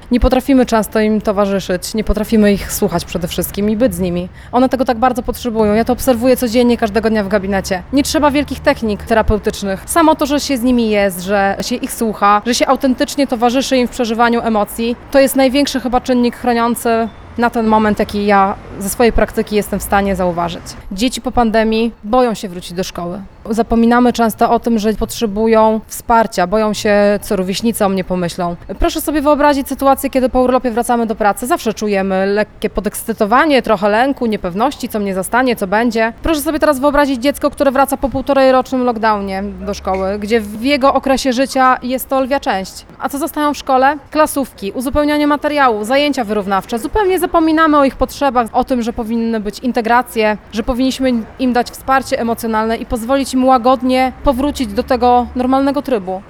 Nie potrafimy często im towarzyszyć, nie potrafimy ich słuchać przede wszystkim i być z nimi. One tego tak bardzo potrzebują. Ja to obserwuję codziennie, każdego dnia w gabinecie. Nie trzeba wielkich technik terapeutycznych. Samo to, że się z nimi jest, że się ich słucha, że się autentycznie towarzyszy im w przeżywaniu emocji, to jest największy chyba czynnik chroniący na ten moment, jaki ja ze swojej praktyki jestem w stanie zauważyć. Dzieci po pandemii boją się wrócić do szkoły. Zapominamy często o tym, że potrzebują wsparcia, boją się, co rówieśnicy o mnie pomyślą. Proszę sobie wyobrazić sytuację, kiedy po urlopie wracamy do pracy. Zawsze czujemy lekkie podekscytowanie, trochę lęku, niepewności, co mnie zastanie, co będzie. Proszę sobie teraz wyobrazić dziecko, które wraca po 1,5-rocznym lockdownie do szkoły, gdzie w jego okresie życia jest to lwia część. A co zostają w szkole? Klasówki, uzupełnianie materiału, zajęcia wyrównawcze. Zupełnie zapominamy o ich potrzebach, o tym, że powinny być integracje, że powinniśmy im dać wsparcie emocjonalne i pozwolić im łagodnie powrócić do tego normalnego trybu.